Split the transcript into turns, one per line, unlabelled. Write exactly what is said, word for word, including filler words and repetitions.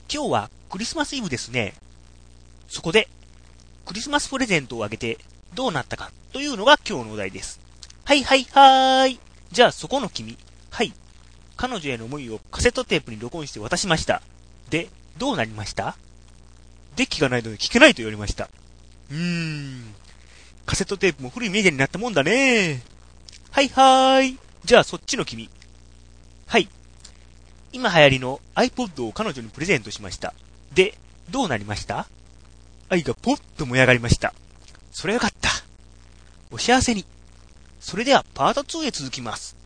今日はクリスマスイブですね。そこで、クリスマスプレゼントをあげてどうなったかというのが今日のお題です。はいはいはーい。じゃあそこの君。はい。彼女への思いをカセットテープに録音して渡しました。で、どうなりました？デッキがないので聞けないと言われました。うーん。カセットテープも古いメディアになったもんだね。はいはーい。じゃあそっちの君。はい。今流行りの iPod を彼女にプレゼントしました。で、どうなりました？愛がポッと燃え上がりました。それはよかった。お幸せに。それではパートツーへ続きます。